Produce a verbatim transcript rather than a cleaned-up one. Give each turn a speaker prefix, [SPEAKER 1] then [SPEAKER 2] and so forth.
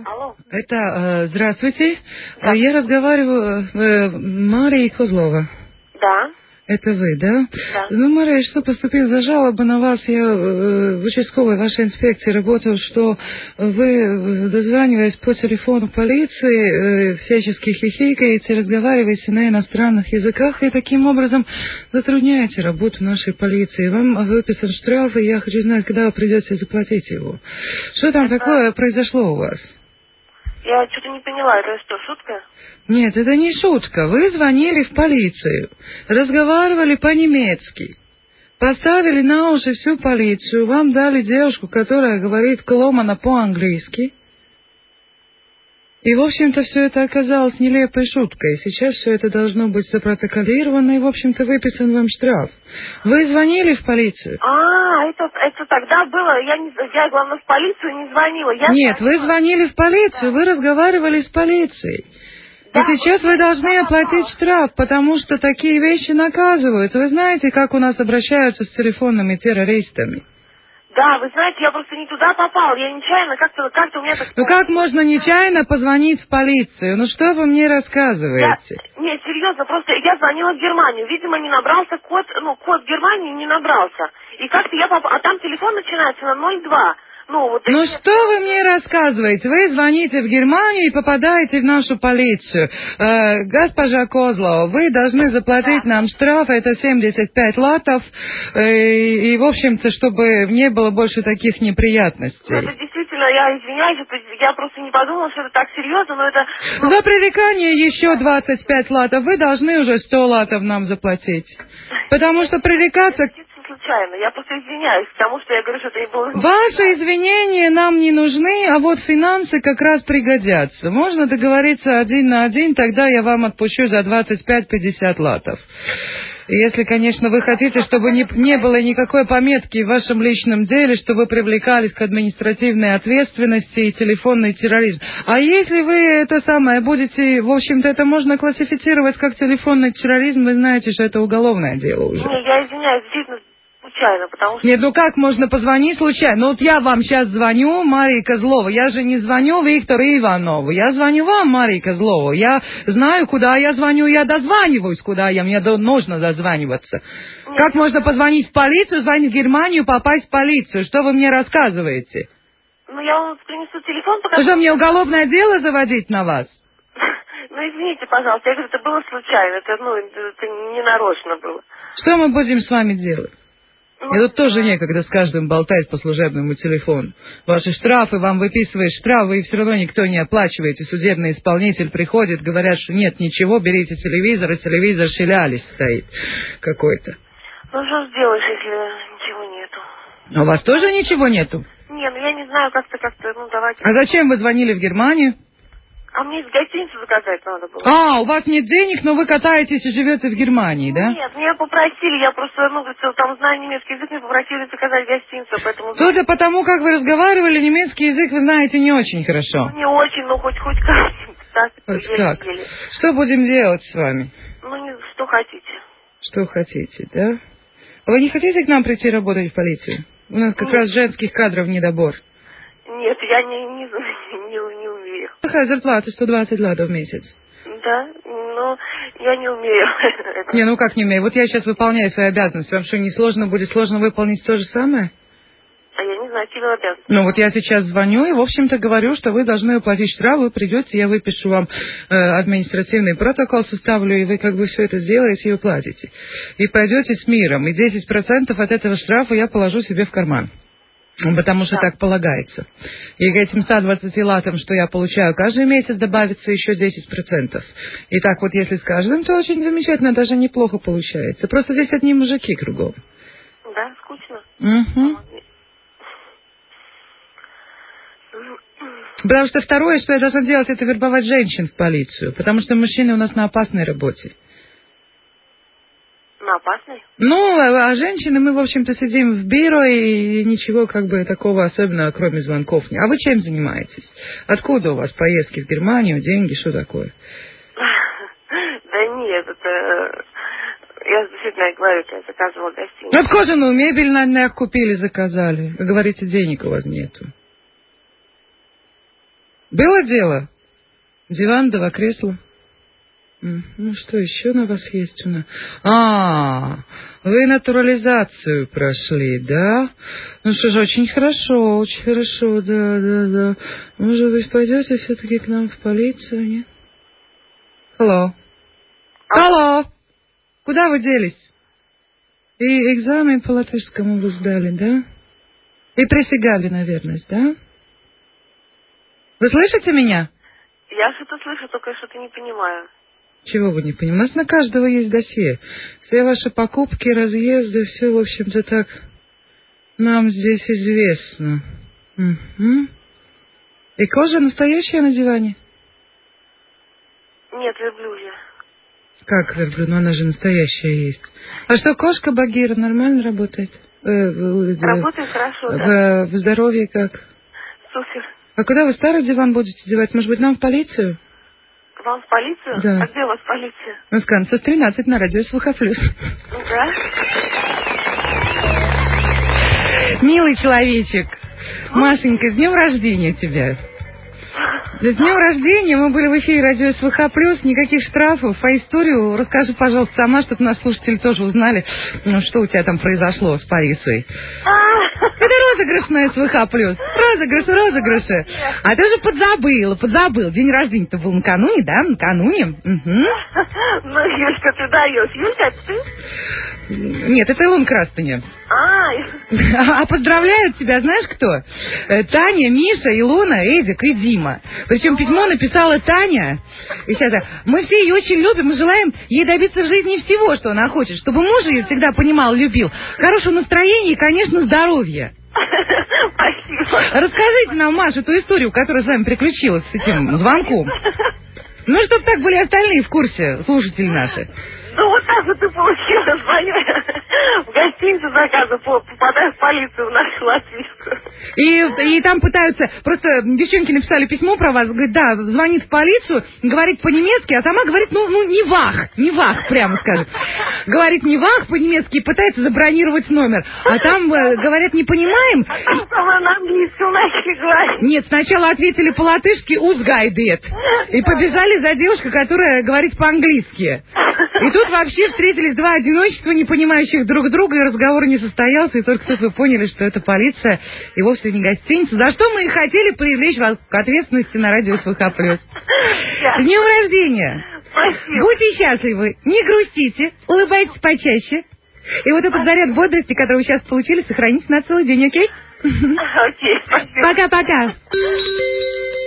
[SPEAKER 1] Алло.
[SPEAKER 2] Это, э, здравствуйте.
[SPEAKER 1] Да.
[SPEAKER 2] Я разговариваю, э, Мария Козлова.
[SPEAKER 1] Да.
[SPEAKER 2] Это вы, да?
[SPEAKER 1] Да.
[SPEAKER 2] Ну, Мария, что поступила за жалоба на вас? Я э, в участковой вашей инспекции работал, что вы, дозваниваясь по телефону полиции, э, всячески хихикаете, разговариваете на иностранных языках и таким образом затрудняете работу нашей полиции. Вам выписан штраф, и я хочу знать, когда вы придете заплатить его. Что там
[SPEAKER 1] Это...
[SPEAKER 2] такое произошло у вас?
[SPEAKER 1] Я что-то не поняла, это что, шутка?
[SPEAKER 2] Нет, это не шутка. Вы звонили в полицию, разговаривали по-немецки, поставили на уши всю полицию, вам дали девушку, которая говорит ломано по-английски. И, в общем-то, все это оказалось нелепой шуткой. Сейчас все это должно быть запротоколировано, и, в общем-то, выписан вам штраф. Вы звонили в полицию?
[SPEAKER 1] А, это, это тогда было, я, не, я, главное, в полицию не звонила. Я
[SPEAKER 2] Нет,
[SPEAKER 1] звонила...
[SPEAKER 2] вы звонили в полицию,
[SPEAKER 1] Да.
[SPEAKER 2] вы разговаривали с полицией.
[SPEAKER 1] Да,
[SPEAKER 2] И сейчас
[SPEAKER 1] вот
[SPEAKER 2] вы должны оплатить штраф, потому что такие вещи наказываются. Вы знаете, как у нас обращаются с телефонными террористами?
[SPEAKER 1] Да, вы знаете, я просто не туда попал. Я нечаянно как-то как у меня так...
[SPEAKER 2] Ну как можно нечаянно позвонить в полицию? Ну что вы мне
[SPEAKER 1] Я...
[SPEAKER 2] рассказываете?
[SPEAKER 1] Нет, серьезно, просто я звонила в Германию. Видимо, не набрался код, ну, код Германии не набрался. И как-то я попала... А там телефон начинается на ноль два. Ну, вот
[SPEAKER 2] Ну
[SPEAKER 1] такие...
[SPEAKER 2] что вы мне рассказываете? Вы звоните в Германию и попадаете в нашу полицию. Э, госпожа Козлова, вы должны заплатить нам штраф, это семьдесят пять латов, э, и, в общем-то, чтобы не было больше таких неприятностей.
[SPEAKER 1] Это действительно, я извиняюсь, это, я просто не подумала, что это так серьезно, но это... Ну...
[SPEAKER 2] За пререкание еще двадцать пять латов. Вы должны уже сто латов нам заплатить. Потому что пререкаться...
[SPEAKER 1] Случайно, я просто извиняюсь, потому что я говорю, что это и было...
[SPEAKER 2] Ваши извинения нам не нужны, а вот финансы как раз пригодятся. Можно договориться один на один, тогда я вам отпущу за двадцать пять пятьдесят латов. Если, конечно, вы хотите, чтобы не, не было никакой пометки в вашем личном деле, что вы привлекались к административной ответственности и телефонный терроризм. А если вы это самое будете, в общем-то, это можно классифицировать как телефонный терроризм, вы знаете, что это уголовное дело уже.
[SPEAKER 1] Не, я извиняюсь, действительно, случайно, потому что...
[SPEAKER 2] Нет, ну как можно позвонить случайно? Ну вот я вам сейчас звоню, Мария Козлова, я же не звоню Виктору Иванову, я звоню вам, Мария Козлова, я знаю, куда я звоню, я дозваниваюсь, куда я, мне нужно дозваниваться. Нет, как можно я... позвонить в полицию, звонить в Германию, попасть в полицию? Что вы мне рассказываете?
[SPEAKER 1] Ну я вам принесу телефон, пока...
[SPEAKER 2] Что, мне уголовное дело заводить на вас?
[SPEAKER 1] Ну извините, пожалуйста, я говорю, это было случайно, это, ну, это не нарочно было.
[SPEAKER 2] Что мы будем с вами делать? И тут тоже некогда с каждым болтать по служебному телефону. Ваши штрафы, вам выписывают штрафы, и все равно никто не оплачивает. И судебный исполнитель приходит, говорят, что нет ничего, берите телевизор, и телевизор шилялись стоит какой-то.
[SPEAKER 1] Ну что сделаешь, если ничего нету?
[SPEAKER 2] А у вас тоже ничего нету?
[SPEAKER 1] Не, ну я не знаю, как-то, как-то, ну давайте...
[SPEAKER 2] А зачем вы звонили в Германию?
[SPEAKER 1] А мне из гостиницы заказать надо было.
[SPEAKER 2] А, у вас нет денег, но вы катаетесь и живете в Германии, да?
[SPEAKER 1] Нет, меня попросили, я просто, ну, говорится, там знаю немецкий язык, меня попросили заказать гостиницу, поэтому...
[SPEAKER 2] Судя по тому, как вы разговаривали, немецкий язык вы знаете не очень хорошо.
[SPEAKER 1] Ну, не очень, но хоть, хоть как-нибудь, так,
[SPEAKER 2] Вот
[SPEAKER 1] еле,
[SPEAKER 2] как?
[SPEAKER 1] еле.
[SPEAKER 2] Что будем делать с вами?
[SPEAKER 1] Ну, не, что хотите.
[SPEAKER 2] Что хотите, да? А вы не хотите к нам прийти работать в полицию? У нас как
[SPEAKER 1] Нет.
[SPEAKER 2] раз женских кадров недобор.
[SPEAKER 1] Нет, я не, не, не, не умею.
[SPEAKER 2] Какая зарплата? сто двадцать латов в месяц.
[SPEAKER 1] Да, но я не умею.
[SPEAKER 2] Не, ну как не умею? Вот я сейчас выполняю свои обязанности. Вам что, не сложно будет сложно выполнить то же самое?
[SPEAKER 1] А я не знаю, какие вы обязаны.
[SPEAKER 2] Ну вот я сейчас звоню и, в общем-то, говорю, что вы должны уплатить штраф, вы придете, я выпишу вам э, административный протокол, составлю, и вы как бы все это сделаете и уплатите. И пойдете с миром, и десять процентов от этого штрафа я положу себе в карман. Потому что да. Так полагается. И к этим ста двадцати латам, что я получаю каждый месяц, добавится еще десять процентов. И так вот, если с каждым, то очень замечательно, даже неплохо получается. Просто здесь одни мужики кругом.
[SPEAKER 1] Да, скучно.
[SPEAKER 2] Угу. Потому что второе, что я должна делать, это вербовать женщин в полицию. Потому что мужчины у нас на опасной работе.
[SPEAKER 1] На опасной?
[SPEAKER 2] Ну, а женщины, мы, в общем-то, сидим в бюро, и ничего как бы такого особенного, кроме звонков, нет. А вы чем занимаетесь? Откуда у вас поездки в Германию, деньги, что такое?
[SPEAKER 1] Да нет, это... Я действительно говорю, я заказывала гостиницу.
[SPEAKER 2] Ну, кожаную мебель на днях купили, заказали. Вы говорите, денег у вас нету. Было дело? Диван, два кресла. Ну, что еще на вас есть у нас? А, вы натурализацию прошли, да? Ну что ж, очень хорошо, очень хорошо, да, да, да. Может быть, пойдете все-таки к нам в полицию, нет? Алло. Алло. Куда вы делись? И экзамен по латышскому вы сдали, да? И присягали на верность, да? Вы слышите меня?
[SPEAKER 1] Я что-то слышу, только что-то не понимаю.
[SPEAKER 2] Чего вы не понимаете? У нас на каждого есть досье. Все ваши покупки, разъезды, все, в общем-то, так нам здесь известно. Угу. И кожа настоящая на диване?
[SPEAKER 1] Нет, верблюжья.
[SPEAKER 2] Как верблюд? Ну, она же настоящая есть. А что, кошка Багира нормально работает? Э, в,
[SPEAKER 1] Работает хорошо,
[SPEAKER 2] в,
[SPEAKER 1] да.
[SPEAKER 2] В здоровье как?
[SPEAKER 1] Супер.
[SPEAKER 2] А куда вы старый диван будете девать? Может быть, нам в полицию?
[SPEAKER 1] Вам в полицию?
[SPEAKER 2] Да.
[SPEAKER 1] А где у вас полиция?
[SPEAKER 2] Ну, Сканцев тринадцать на радио СВХ плюс.
[SPEAKER 1] Да?
[SPEAKER 2] Милый человечек, Машенька, с днем рождения тебя. С днем рождения, мы были в эфире радио СВХ плюс, никаких штрафов, а историю расскажи, пожалуйста, сама, чтобы наши слушатели тоже узнали, ну, что у тебя там произошло с полицией. Это розыгрыш на СВХ плюс. Розыгрыш, розыгрыши. А ты уже подзабыла, подзабыл. День рождения-то был накануне, да? Накануне. Угу.
[SPEAKER 1] Ну, Юлька, ты даешь. Юлька, это ты?
[SPEAKER 2] Нет, это Илон Крастыня.
[SPEAKER 1] А,
[SPEAKER 2] а поздравляют тебя, знаешь кто? Таня, Миша, Илона, Эдик и Дима. Причем письмо написала Таня. И сейчас, мы все ее очень любим и желаем ей добиться в жизни всего, что она хочет. Чтобы муж ее всегда понимал, любил. Хорошего настроения и, конечно, здоровья.
[SPEAKER 1] Спасибо.
[SPEAKER 2] Расскажите нам, Маша, эту историю, которая с вами приключилась с этим звонком. Ну, чтобы так были остальные в курсе, слушатели наши.
[SPEAKER 1] Ну, вот так вот ты получила, звоню в гостиницу заказа, попадаю в полицию в нашу латвийскую.
[SPEAKER 2] И, и там пытаются, просто девчонки написали письмо про вас, говорит, да, звонит в полицию, говорит по-немецки, а сама говорит, ну, ну не вах, не вах, прямо скажем. Говорит не вах по-немецки и пытается забронировать номер. А там, э, говорят, не понимаем.
[SPEAKER 1] А там сама на английском начали говорить.
[SPEAKER 2] Нет, сначала ответили по-латышски «узгайдет». И побежали за девушкой, которая говорит по-английски. И тут вообще встретились два одиночества, не понимающих друг друга, и разговор не состоялся, и только тут вы поняли, что это полиция, и вовсе не гостиница, за что мы и хотели привлечь вас к ответственности на радио СВХ плюс. С днем рождения!
[SPEAKER 1] Спасибо.
[SPEAKER 2] Будьте счастливы, не грустите, улыбайтесь почаще. И вот этот заряд бодрости, который вы сейчас получили, сохраните на целый день, окей?
[SPEAKER 1] Окей, спасибо.
[SPEAKER 2] Пока-пока.